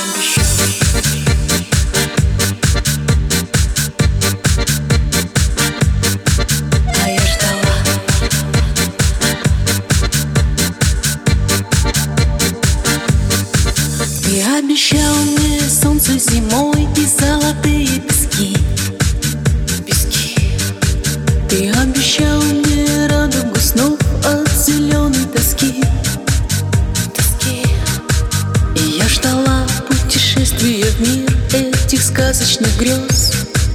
А я ждала. Ты обещал мне солнце зимой и золотые пески. Ты обещал мне радугу снов от зеленой тоски. И я ждала путешествия в мир этих сказочных грез.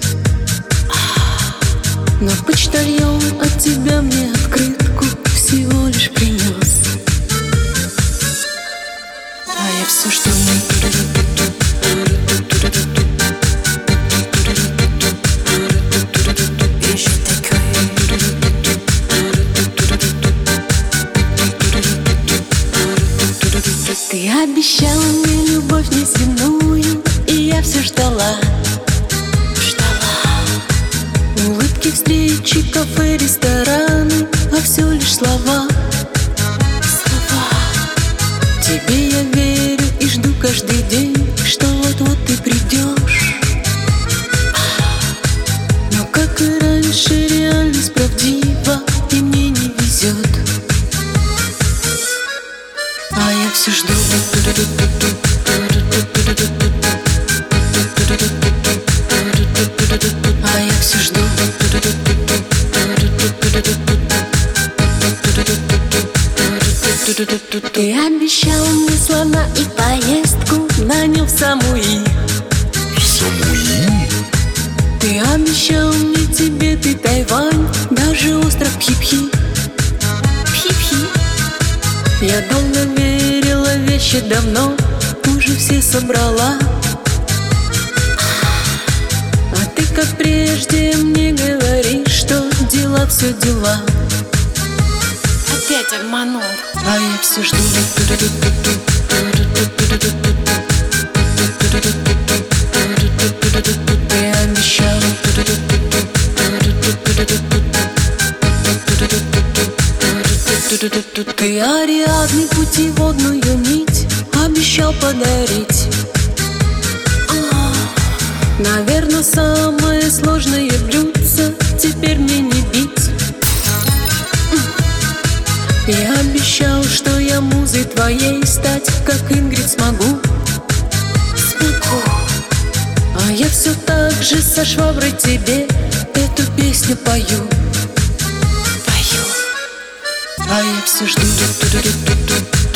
Но почтальон от тебя мне открытку всего лишь принес. А я все жду. Ты обещал мне любовь неземную, и я все ждала. Улыбки, встречи, кафе, рестораны, а все лишь слова. Тебе я верю и жду каждый день, что вот-вот ты придешь. Но как и раньше, реальность правдива, и мне не везет. А я все жду. А я все жду. Ты обещал мне слона и поездку на нем в Самуи. Ты обещал мне Тибет и Тайвань, даже остров Пхи-Пхи. Я долго верила, вещи давно уже все собрала. А ты, как прежде, мне говоришь, что дела все дела. Опять обманул. А я все жду. Ты обещал. Ты Ариадне путеводную нить обещал подарить. Наверное, самое сложное блюдце теперь мне не бить. Я обещал, что я музой твоей стать, как Ингрид, смогу. А я все так же со шваброй тебе эту песню пою. Пою. А я все жду.